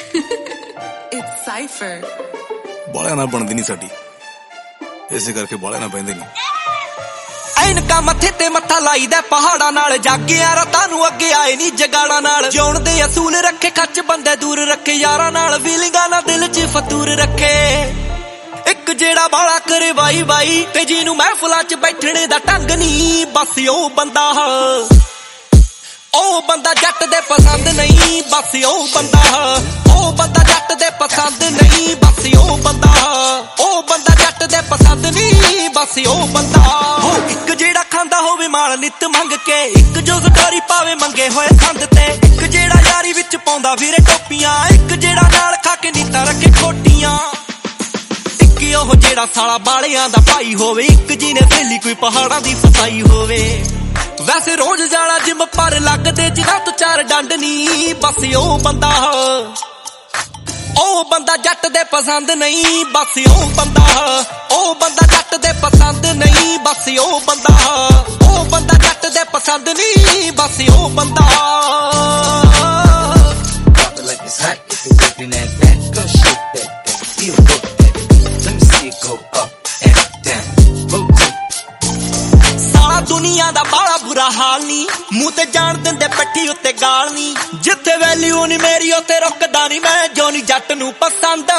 It's Cypher. ਬਾਲਿਆਂ ਨਾਲ ਬਣਦੀ ਨਹੀਂ ਸਾਡੀ, ਇਸੇ ਕਰਕੇ ਬਾਲਿਆਂ ਨਾਲ ਪੈਂਦੇ ਨਹੀਂ। ਐਨਕਾਂ ਮੱਥੇ ਤੇ ਮੱਥਾ ਲਾਈਦਾ ਪਹਾੜਾਂ ਨਾਲ, ਜਾਗਿਆ ਰਾਤਾਂ ਨੂੰ ਅੱਗੇ ਆਏ ਨੀ ਜਗਾਲਾਂ ਨਾਲ। ਜਿਉਣ ਦੇ ਅਸੂਲ ਰੱਖੇ, ਖੱਚ ਬੰਦੇ ਦੂਰ ਰੱਖੇ, ਯਾਰਾਂ ਨਾਲ ਫੀਲਿੰਗਾਂ ਨਾਲ ਦਿਲ 'ਚ ਫਤੂਰ ਰੱਖੇ। ਇੱਕ ਜਿਹੜਾ ਬਾਲਾ ਕਰੇ ਬਾਈ ਬਾਈ, ਤੇ ਜਿਹਨੂੰ ਮਹਿਫਲਾਂ 'ਚ ਬੈਠਣੇ ਦਾ ਢੰਗ ਨਹੀਂ, ਬਸ ਉਹ ਬੰਦਾ ਜੱਟ ਦੇ ਪਸੰਦ ਨਹੀਂ, ਬਸ ਉਹ ਬੰਦਾ ਜੱਟ ਦੇ ਪਸੰਦ ਨਹੀਂ, ਬਸ ਉਹ ਬੰਦਾ ਜੱਟ ਦੇ ਪਸੰਦ ਨਹੀਂ, ਬਸ ਉਹ ਬੰਦਾ। ਹੋ ਇੱਕ ਜਿਹੜਾ ਖਾਂਦਾ ਹੋਵੇ ਮਾਲ ਨਿੱਤ ਮੰਗ ਕੇ, ਇੱਕ ਜੋ ਜ਼ਕਾਰੀ ਪਾਵੇ ਮੰਗੇ ਹੋਏ ਸੰਦ ਤੇ, ਇੱਕ ਜਿਹੜਾ ਯਾਰੀ ਵਿੱਚ ਪਾਉਂਦਾ ਵੀਰੇ ਟੋਪੀਆਂ, ਇੱਕ ਜਿਹੜਾ ਨਾਲ ਖਾ ਕੇ ਨੀਤਾਂ ਰੱਖੇ ਖੋਟੀਆਂ, ਇੱਕ ਉਹ ਜਿਹੜਾ ਸਾਲਾ ਬਾਲਿਆਂ ਦਾ ਭਾਈ ਹੋਵੇ, ਇੱਕ ਜਿਹਨੇ ਸਹੇਲੀ ਕੋਈ ਪਹਾੜਾਂ ਦੀ ਫਸਾਈ ਹੋਵੇ। ਵੈਸੇ ਰੋਜ਼ ਜਾਣਾ ਜਿਮ ਪਰ ਲੱਗਦੇ ਜਿਨ੍ਹਾਂ ਤੋਂ ਚਾਰ ਡੰਡ ਨੀ, ਬਸ ਉਹ ਬੰਦਾ ਜੱਟ ਦੇ ਪਸੰਦ ਨਹੀਂ, ਬਸ ਉਹ ਬੰਦਾ ਜੱਟ ਦੇ ਪਸੰਦ ਨਹੀਂ, ਬਸ ਉਹ ਬੰਦਾ ਜੱਟ ਦੇ ਪਸੰਦ ਨਹੀਂ, ਬਸ ਉਹ ਬੰਦਾ। ਦੁਨੀਆ ਦਾ ਬਾਲਾ ਬੁਰਾ ਹਾਲ ਨੀ, ਮੂੰਹ ਤੇ ਜਾਣ ਦਿੰਦੇ ਪੱਠੀ ਉੱਤੇ ਗਾਲ ਨੀ, ਜਿੱਥੇ ਵੈਲਿਊ ਨੀ ਮੇਰੀ ਉੱਥੇ ਰੁਕਦਾ ਨੀ ਮੈਂ। ਜੋ ਨੀ ਜੱਟ ਨੂੰ ਪਸੰਦ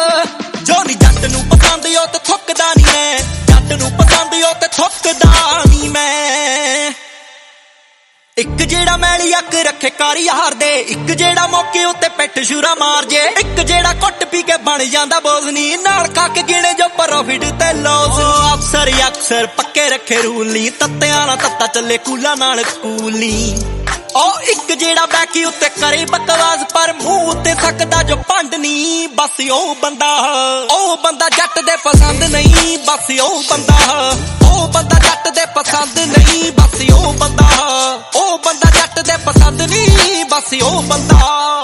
ਉਹ ਤੇ ਥੁੱਕਦਾ ਨੀ ਮੈਂ, ਜੱਟ ਨੂੰ ਪਸੰਦ ਉਹ ਤੇ ਥੁੱਕਦਾ ਨੀ ਮੈਂ। ਇੱਕ ਜਿਹੜਾ ਮੈਲੀ ਅੱਖ ਰੱਖੇ ਕਾਰ ਯਾਰ ਦੇ, ਇੱਕ ਜਿਹੜਾ ਮੌਕੇ ਉੱਤੇ ਪਿੱਠ ਸ਼ੂਰਾ ਮਾਰ ਜੇ, ਇੱਕ ਜਿਹੜਾ ਕੁੱਟ ਪੀ ਕੇ ਬਣ ਜਾਂਦਾ ਬੋਜ਼ਨੀ, ਨਾਲ ਖਾ ਕੇ ਗਿਣੇ ਜੋ ਪ੍ਰੋਫਿਟ ਤੇ ਲੋਸ। ਅਕਸਰ ਪੱਕੇ ਰੱਖੇ ਰੂਲ ਨੀ, ਤੱਤਿਆਂ ਨਾਲ ਤੱਤਾ ਚੱਲੇ ਕੂਲਾਂ ਨਾਲ ਕੂਲ ਨੀ। ਉਹ ਇੱਕ ਜਿਹੜਾ ਬੈਕੀ ਉੱਤੇ ਕਰੇ ਬਕਵਾਸ ਪਰ ਮੂੰਹ ਉੱਤੇ ਸਕਦਾ ਜੋ ਭੰਡ ਨੀ, ਬਸ ਉਹ ਬੰਦਾ ਜੱਟ ਦੇ ਪਸੰਦ ਨਹੀਂ, ਬਸ ਉਹ ਬੰਦਾ ਜੱਟ ਦੇ ਪਸੰਦ ਨਹੀਂ, ਬਸ ਉਹ ਬੰਦਾ ਜੱਟ ਦੇ ਪਸੰਦ ਨਹੀਂ, ਬਸ ਉਹ ਬੰਦਾ।